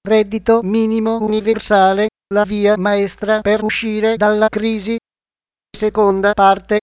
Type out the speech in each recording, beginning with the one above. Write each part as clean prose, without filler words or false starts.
reddito minimo universale, la via maestra per uscire dalla crisi. Seconda parte.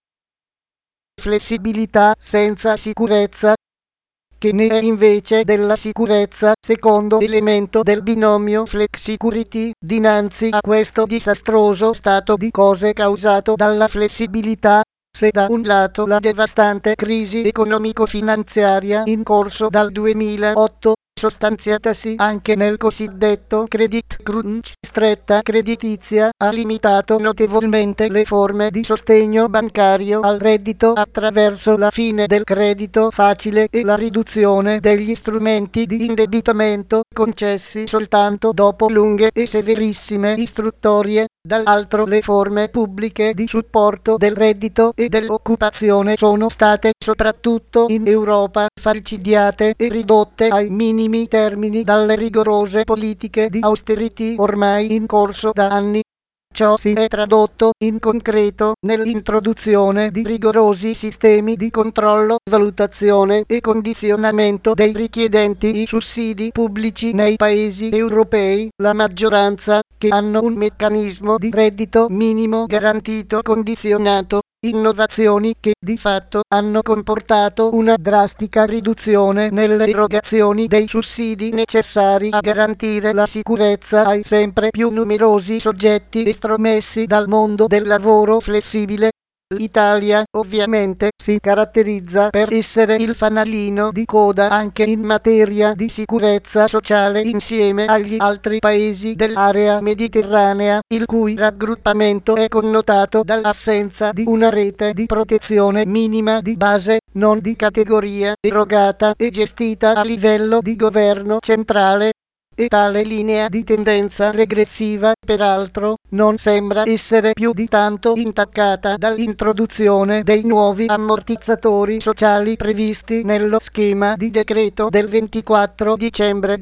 Flessibilità senza sicurezza. Che ne è invece della sicurezza, secondo elemento del binomio flexicurity, dinanzi a questo disastroso stato di cose causato dalla flessibilità. Se da un lato la devastante crisi economico-finanziaria in corso dal 2008, sostanziatasi anche nel cosiddetto credit crunch, stretta creditizia, ha limitato notevolmente le forme di sostegno bancario al reddito attraverso la fine del credito facile e la riduzione degli strumenti di indebitamento concessi soltanto dopo lunghe e severissime istruttorie, dall'altro le forme pubbliche di supporto del reddito e dell'occupazione sono state, soprattutto in Europa, falcidiate e ridotte ai minimi termini dalle rigorose politiche di austerity ormai in corso da anni. Ciò si è tradotto, in concreto, nell'introduzione di rigorosi sistemi di controllo, valutazione e condizionamento dei richiedenti i sussidi pubblici nei paesi europei, la maggioranza, che hanno un meccanismo di reddito minimo garantito condizionato. Innovazioni che di fatto hanno comportato una drastica riduzione nelle erogazioni dei sussidi necessari a garantire la sicurezza ai sempre più numerosi soggetti estromessi dal mondo del lavoro flessibile. L'Italia, ovviamente, si caratterizza per essere il fanalino di coda anche in materia di sicurezza sociale insieme agli altri paesi dell'area mediterranea, il cui raggruppamento è connotato dall'assenza di una rete di protezione minima di base, non di categoria, erogata e gestita a livello di governo centrale. E tale linea di tendenza regressiva, peraltro, non sembra essere più di tanto intaccata dall'introduzione dei nuovi ammortizzatori sociali previsti nello schema di decreto del 24 dicembre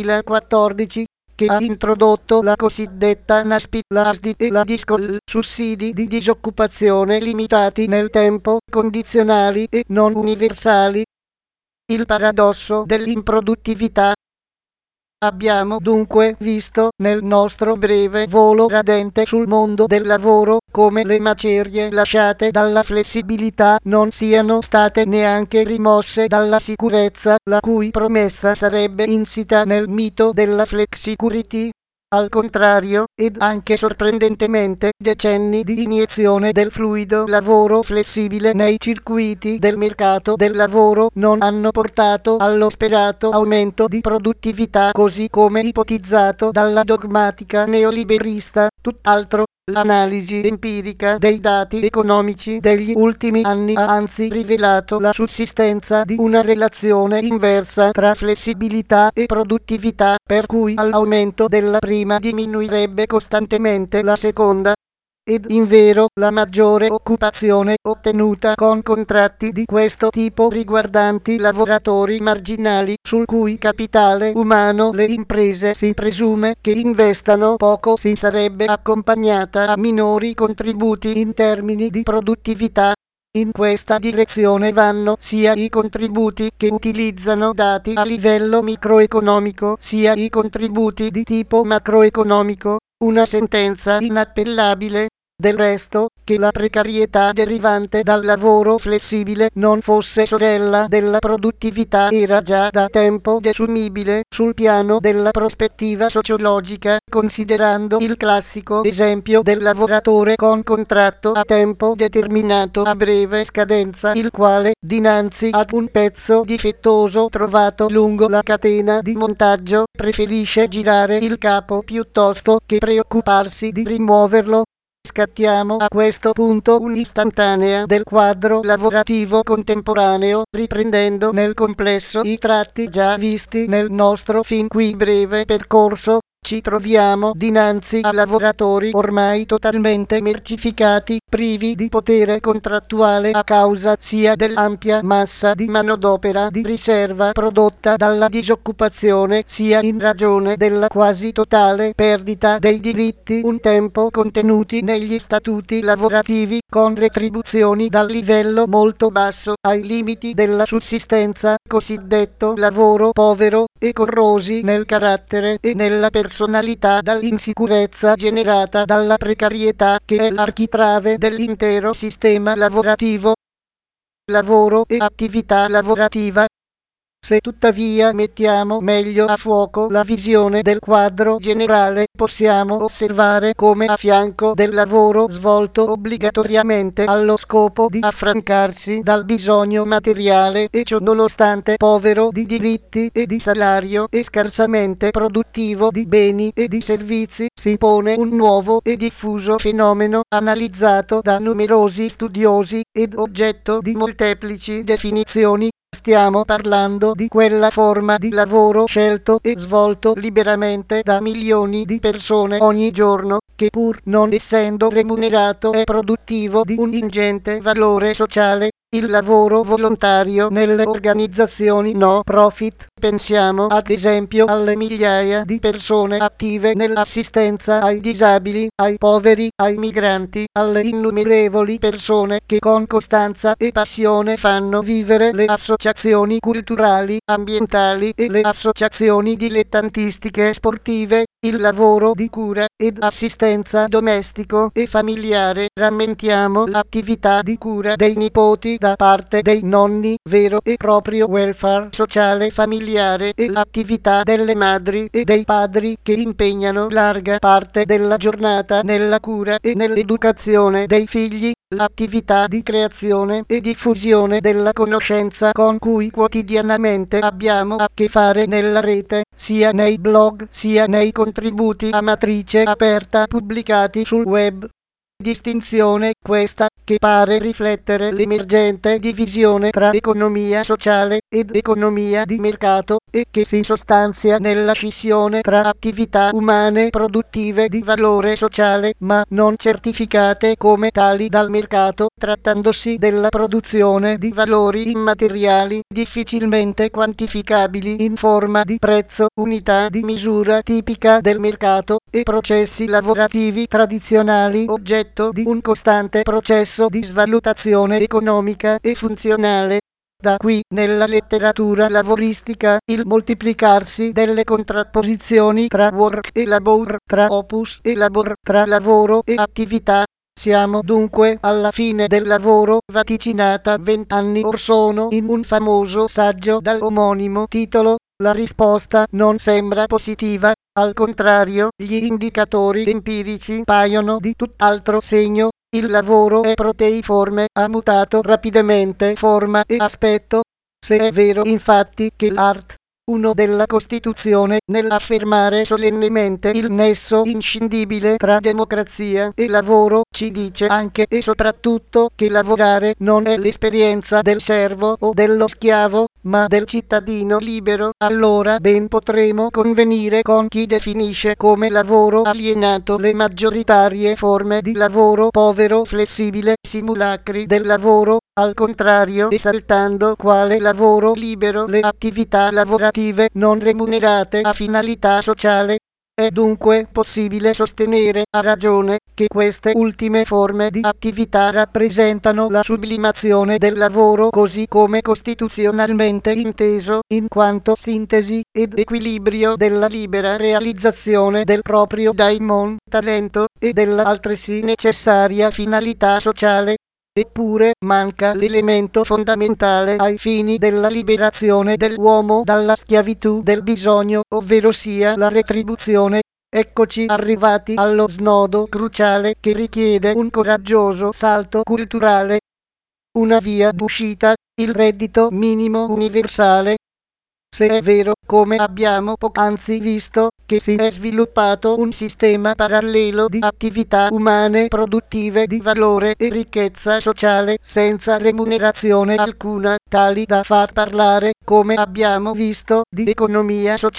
2014, che ha introdotto la cosiddetta NASPI, l'ASDI e la DISCOL, sussidi di disoccupazione limitati nel tempo, condizionali e non universali. Il paradosso dell'improduttività. Abbiamo dunque visto, nel nostro breve volo radente sul mondo del lavoro, come le macerie lasciate dalla flessibilità non siano state neanche rimosse dalla sicurezza, la cui promessa sarebbe insita nel mito della flexicurity. Al contrario, ed anche sorprendentemente, decenni di iniezione del fluido lavoro flessibile nei circuiti del mercato del lavoro non hanno portato allo sperato aumento di produttività così come ipotizzato dalla dogmatica neoliberista, tutt'altro. L'analisi empirica dei dati economici degli ultimi anni ha anzi rivelato la sussistenza di una relazione inversa tra flessibilità e produttività, per cui all'aumento della prima diminuirebbe costantemente la seconda. Ed invero, la maggiore occupazione ottenuta con contratti di questo tipo riguardanti lavoratori marginali, sul cui capitale umano le imprese si presume che investano poco, si sarebbe accompagnata a minori contributi in termini di produttività. In questa direzione vanno sia i contributi che utilizzano dati a livello microeconomico, sia i contributi di tipo macroeconomico. Una sentenza inappellabile. Del resto, che la precarietà derivante dal lavoro flessibile non fosse sorella della produttività era già da tempo desumibile sul piano della prospettiva sociologica, considerando il classico esempio del lavoratore con contratto a tempo determinato a breve scadenza, il quale, dinanzi ad un pezzo difettoso trovato lungo la catena di montaggio, preferisce girare il capo piuttosto che preoccuparsi di rimuoverlo. Scattiamo a questo punto un'istantanea del quadro lavorativo contemporaneo, riprendendo nel complesso i tratti già visti nel nostro fin qui breve percorso. ci troviamo dinanzi a lavoratori ormai totalmente mercificati, privi di potere contrattuale a causa sia dell'ampia massa di manodopera di riserva prodotta dalla disoccupazione, sia in ragione della quasi totale perdita dei diritti un tempo contenuti negli statuti lavorativi, con retribuzioni dal livello molto basso ai limiti della sussistenza, cosiddetto lavoro povero, e corrosi nel carattere e nella personalità dall'insicurezza generata dalla precarietà, che è l'architrave dell'intero sistema lavorativo. Lavoro e attività lavorativa. Se tuttavia mettiamo meglio a fuoco la visione del quadro generale, possiamo osservare come a fianco del lavoro svolto obbligatoriamente allo scopo di affrancarsi dal bisogno materiale, e ciò nonostante povero di diritti e di salario e scarsamente produttivo di beni e di servizi, si pone un nuovo e diffuso fenomeno, analizzato da numerosi studiosi ed oggetto di molteplici definizioni. Stiamo parlando di quella forma di lavoro scelto e svolto liberamente da milioni di persone ogni giorno, che pur non essendo remunerato è produttivo di un ingente valore sociale, il lavoro volontario nelle organizzazioni no profit. Pensiamo ad esempio alle migliaia di persone attive nell'assistenza ai disabili, ai poveri, ai migranti, alle innumerevoli persone che con costanza e passione fanno vivere le associazioni culturali, ambientali e le associazioni dilettantistiche sportive. Il lavoro di cura ed assistenza domestico e familiare. Rammentiamo l'attività di cura dei nipoti da parte dei nonni, vero e proprio welfare sociale familiare, e l'attività delle madri e dei padri, che impegnano larga parte della giornata nella cura e nell'educazione dei figli. L'attività di creazione e diffusione della conoscenza con cui quotidianamente abbiamo a che fare nella rete, sia nei blog sia nei contributi a matrice aperta pubblicati sul web. Distinzione questa che pare riflettere l'emergente divisione tra economia sociale ed economia di mercato, e che si sostanzia nella scissione tra attività umane produttive di valore sociale ma non certificate come tali dal mercato, trattandosi della produzione di valori immateriali difficilmente quantificabili in forma di prezzo, unità di misura tipica del mercato, e processi lavorativi tradizionali oggetto di un costante processo di svalutazione economica e funzionale. Da qui, nella letteratura lavoristica, il moltiplicarsi delle contrapposizioni tra work e labor, tra opus e labor, tra lavoro e attività. Siamo dunque alla fine del lavoro, vaticinata 20 anni or sono in un famoso saggio dall'omonimo titolo. La risposta non sembra positiva, al contrario, gli indicatori empirici paiono di tutt'altro segno. Il lavoro è proteiforme, ha mutato rapidamente forma e aspetto. Se è vero infatti che l'art. 1 della Costituzione, nell'affermare solennemente il nesso inscindibile tra democrazia e lavoro, ci dice anche e soprattutto che lavorare non è l'esperienza del servo o dello schiavo, ma del cittadino libero. Allora ben potremo convenire con chi definisce come lavoro alienato le maggioritarie forme di lavoro povero, flessibile, simulacri del lavoro, al contrario esaltando quale lavoro libero le attività lavorative non remunerate a finalità sociale. È dunque possibile sostenere a ragione che queste ultime forme di attività rappresentano la sublimazione del lavoro così come costituzionalmente inteso, in quanto sintesi ed equilibrio della libera realizzazione del proprio daimon, talento, e della altresì necessaria finalità sociale. Eppure manca l'elemento fondamentale ai fini della liberazione dell'uomo dalla schiavitù del bisogno, ovvero sia la retribuzione. Eccoci arrivati allo snodo cruciale che richiede un coraggioso salto culturale. Una via d'uscita, il reddito minimo universale. Se è vero, come abbiamo poc'anzi visto, che si è sviluppato un sistema parallelo di attività umane produttive di valore e ricchezza sociale senza remunerazione alcuna, tali da far parlare, come abbiamo visto, di economia sociale,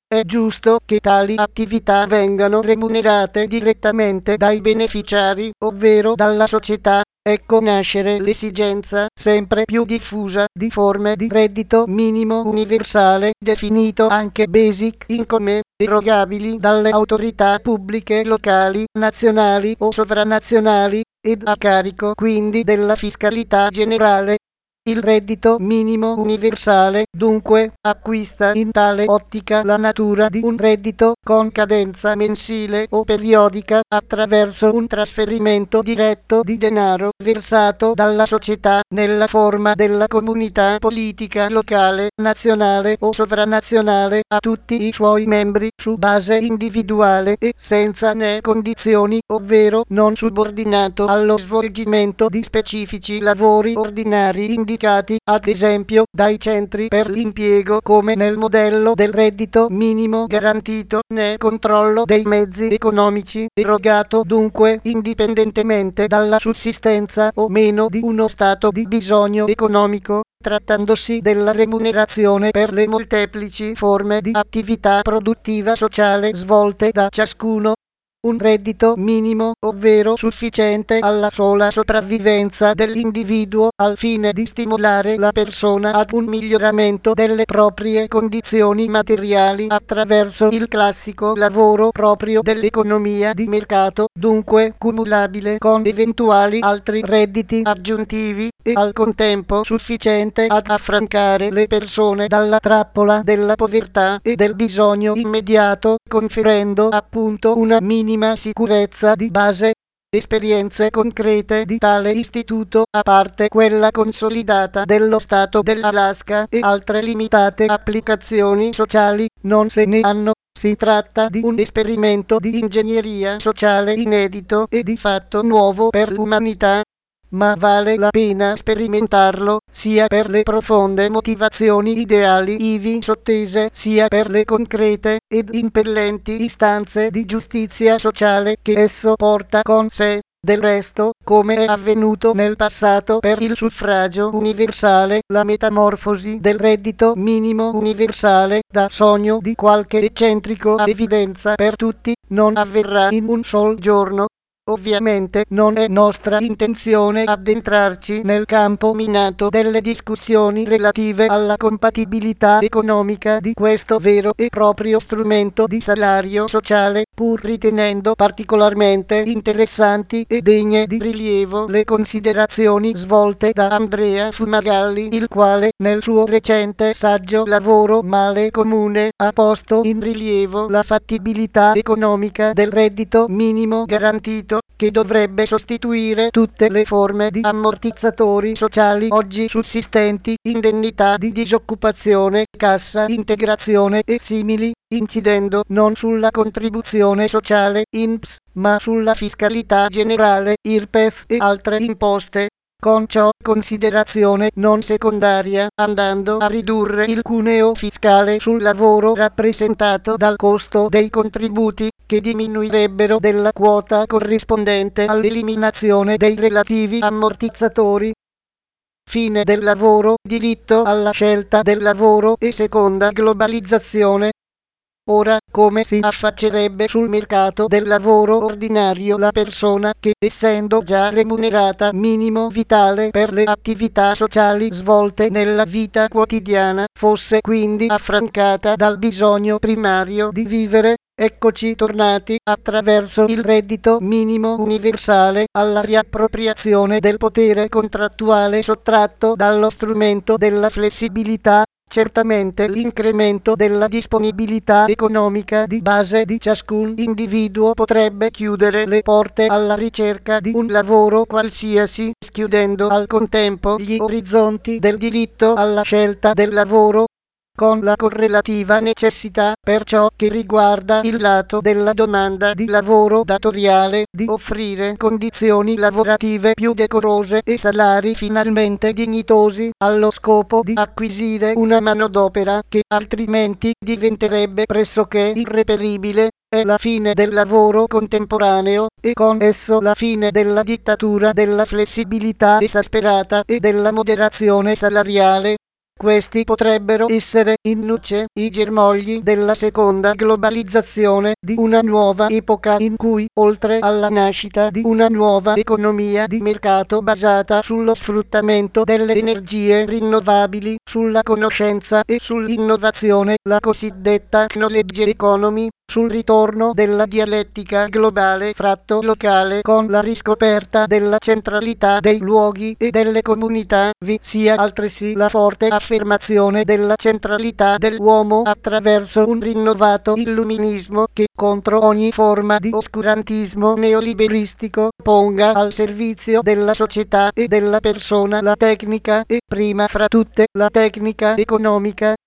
È giusto che tali attività vengano remunerate direttamente dai beneficiari, ovvero dalla società. Ecco nascere l'esigenza sempre più diffusa di forme di reddito minimo universale, definito anche Basic Income, erogabili dalle autorità pubbliche locali, nazionali o sovranazionali, ed a carico quindi della fiscalità generale. Il reddito minimo universale, dunque, acquista in tale ottica la natura di un reddito con cadenza mensile o periodica attraverso un trasferimento diretto di denaro versato dalla società nella forma della comunità politica locale, nazionale o sovranazionale a tutti i suoi membri su base individuale e senza né condizioni, ovvero non subordinato allo svolgimento di specifici lavori ordinari indicati ad esempio dai centri per l'impiego come nel modello del reddito minimo garantito, né controllo dei mezzi economici, erogato dunque indipendentemente dalla sussistenza o meno di uno stato di bisogno economico, trattandosi della remunerazione per le molteplici forme di attività produttiva sociale svolte da ciascuno. Un reddito minimo, ovvero sufficiente alla sola sopravvivenza dell'individuo al fine di stimolare la persona ad un miglioramento delle proprie condizioni materiali attraverso il classico lavoro proprio dell'economia di mercato, dunque cumulabile con eventuali altri redditi aggiuntivi e al contempo sufficiente ad affrancare le persone dalla trappola della povertà e del bisogno immediato, conferendo appunto una minima sicurezza di base. Esperienze concrete di tale istituto, a parte quella consolidata dello Stato dell'Alaska e altre limitate applicazioni sociali, non se ne hanno. Si tratta di un esperimento di ingegneria sociale inedito e di fatto nuovo per l'umanità. Ma vale la pena sperimentarlo, sia per le profonde motivazioni ideali ivi sottese, sia per le concrete ed impellenti istanze di giustizia sociale che esso porta con sé. Del resto, come è avvenuto nel passato per il suffragio universale, la metamorfosi del reddito minimo universale da sogno di qualche eccentrico a evidenza per tutti non avverrà in un sol giorno. Ovviamente non è nostra intenzione addentrarci nel campo minato delle discussioni relative alla compatibilità economica di questo vero e proprio strumento di salario sociale, pur ritenendo particolarmente interessanti e degne di rilievo le considerazioni svolte da Andrea Fumagalli, il quale nel suo recente saggio Lavoro male comune ha posto in rilievo la fattibilità economica del reddito minimo garantito, che dovrebbe sostituire tutte le forme di ammortizzatori sociali oggi sussistenti, indennità di disoccupazione, cassa integrazione e simili, incidendo non sulla contribuzione sociale INPS, ma sulla fiscalità generale IRPEF e altre imposte. Con ciò considerazione non secondaria, andando a ridurre il cuneo fiscale sul lavoro rappresentato dal costo dei contributi, che diminuirebbero della quota corrispondente all'eliminazione dei relativi ammortizzatori. Fine del lavoro, diritto alla scelta del lavoro e seconda globalizzazione. Ora, come si affaccerebbe sul mercato del lavoro ordinario la persona che, essendo già remunerata minimo vitale per le attività sociali svolte nella vita quotidiana, fosse quindi affrancata dal bisogno primario di vivere? Eccoci tornati, attraverso il reddito minimo universale, alla riappropriazione del potere contrattuale sottratto dallo strumento della flessibilità. Certamente l'incremento della disponibilità economica di base di ciascun individuo potrebbe chiudere le porte alla ricerca di un lavoro qualsiasi, schiudendo al contempo gli orizzonti del diritto alla scelta del lavoro, con la correlativa necessità, per ciò che riguarda il lato della domanda di lavoro datoriale, di offrire condizioni lavorative più decorose e salari finalmente dignitosi, allo scopo di acquisire una manodopera che altrimenti diventerebbe pressoché irreperibile. È la fine del lavoro contemporaneo, e con esso la fine della dittatura della flessibilità esasperata e della moderazione salariale. Questi potrebbero essere in nuce i germogli della seconda globalizzazione, di una nuova epoca in cui, oltre alla nascita di una nuova economia di mercato basata sullo sfruttamento delle energie rinnovabili, sulla conoscenza e sull'innovazione, la cosiddetta knowledge economy, sul ritorno della dialettica globale fratto locale con la riscoperta della centralità dei luoghi e delle comunità, vi sia altresì la forte affermazione della centralità dell'uomo attraverso un rinnovato illuminismo che, contro ogni forma di oscurantismo neoliberistico, ponga al servizio della società e della persona la tecnica e, prima fra tutte, la tecnica economica,